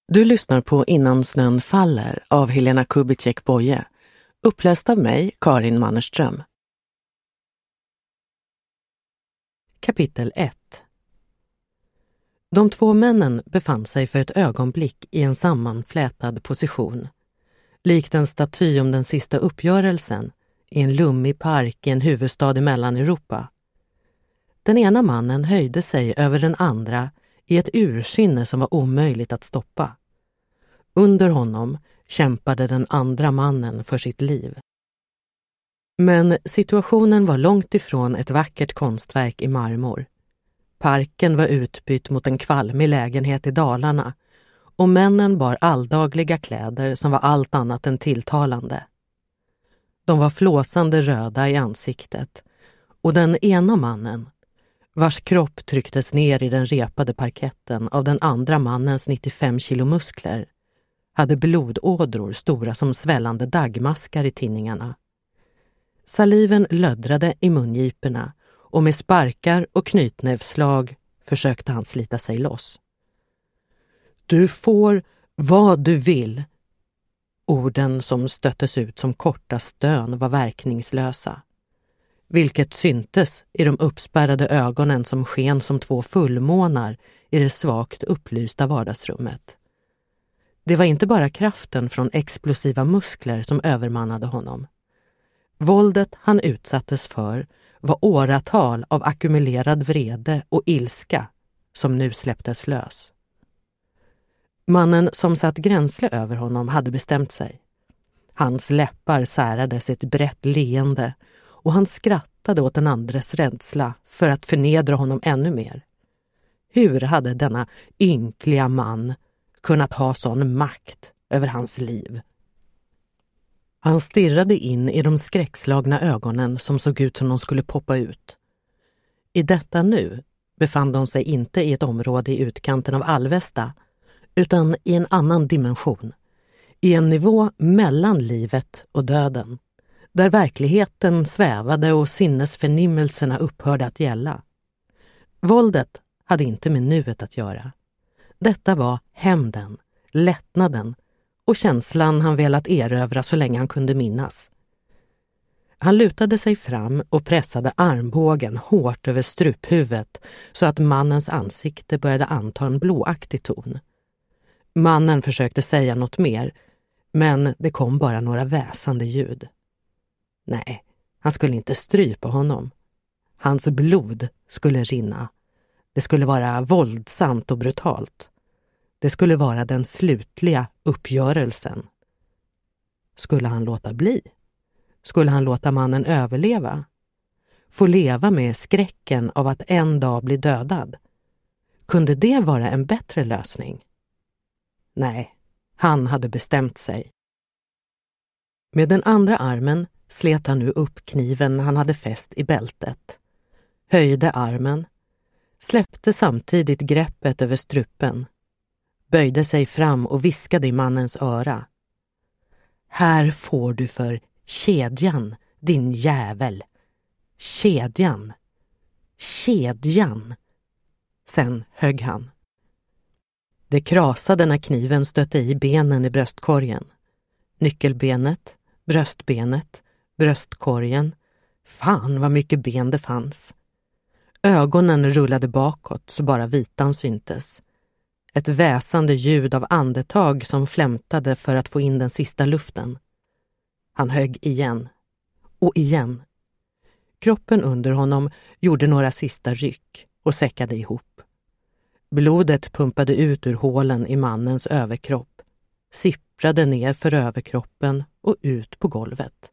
Du lyssnar på Innan snön faller av Helena Kubitschek-Boye, uppläst av mig, Karin Mannerström. Kapitel 1. De två männen befann sig för ett ögonblick i en sammanflätad position. Likt en staty om den sista uppgörelsen i en lummig park i en huvudstad i Mellaneuropa. Den ena mannen höjde sig över den andra i ett ursinne som var omöjligt att stoppa. Under honom kämpade den andra mannen för sitt liv. Men situationen var långt ifrån ett vackert konstverk i marmor. Parken var utbytt mot en kvalmig lägenhet i Dalarna och männen bar alldagliga kläder som var allt annat än tilltalande. De var flåsande röda i ansiktet och den ena mannen, vars kropp trycktes ner i den repade parketten av den andra mannens 95 kilo muskler, hade blodådror stora som svällande daggmaskar i tinningarna. Saliven löddrade i mungiporna och med sparkar och knytnävsslag försökte han slita sig loss. Du får vad du vill. Orden som stöttes ut som korta stön var verkningslösa. Vilket syntes i de uppspärrade ögonen som sken som två fullmånar i det svagt upplysta vardagsrummet. Det var inte bara kraften från explosiva muskler som övermannade honom. Våldet han utsattes för var åratal av ackumulerad vrede och ilska som nu släpptes lös. Mannen som satt gränsle över honom hade bestämt sig. Hans läppar särades ett brett leende och han skrattade åt den andres rädsla för att förnedra honom ännu mer. Hur hade denna ynkliga man kunnat ha sån makt över hans liv? Han stirrade in i de skräckslagna ögonen som såg ut som de skulle poppa ut. I detta nu befann de sig inte i ett område i utkanten av Alvesta, utan i en annan dimension, i en nivå mellan livet och döden, där verkligheten svävade och sinnesförnimmelserna upphörde att gälla. Våldet hade inte med nuet att göra. Detta var hämnden, lättnaden och känslan han velat erövra så länge han kunde minnas. Han lutade sig fram och pressade armbågen hårt över struphuvudet så att mannens ansikte började anta en blåaktig ton. Mannen försökte säga något mer, men det kom bara några väsande ljud. Nej, han skulle inte strypa honom. Hans blod skulle rinna. Det skulle vara våldsamt och brutalt. Det skulle vara den slutliga uppgörelsen. Skulle han låta bli? Skulle han låta mannen överleva? Få leva med skräcken av att en dag bli dödad? Kunde det vara en bättre lösning? Nej, han hade bestämt sig. Med den andra armen slet han nu upp kniven han hade fäst i bältet. Höjde armen, släppte samtidigt greppet över strupen, böjde sig fram och viskade i mannens öra. Här får du för kedjan, din jävel. Kedjan. Kedjan. Sen högg han. Det krasade när kniven stötte i benen i bröstkorgen. Nyckelbenet, bröstbenet, bröstkorgen. Fan vad mycket ben det fanns. Ögonen rullade bakåt så bara vitan syntes. Ett väsande ljud av andetag som flämtade för att få in den sista luften. Han högg igen. Och igen. Kroppen under honom gjorde några sista ryck och säckade ihop. Blodet pumpade ut ur hålen i mannens överkropp, sipprade ner för överkroppen och ut på golvet.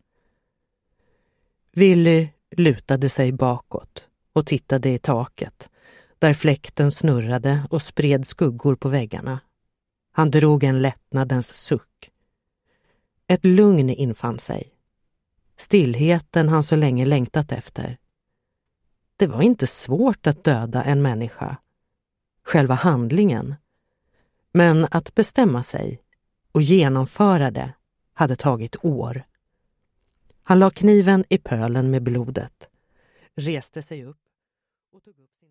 Willy lutade sig bakåt och tittade i taket, där fläkten snurrade och spred skuggor på väggarna. Han drog en lättnadens suck. Ett lugn infann sig. Stillheten han så länge längtat efter. Det var inte svårt att döda en människa. Själva handlingen. Men att bestämma sig och genomföra det hade tagit år. Han la kniven i pölen med blodet, reste sig upp och tog upp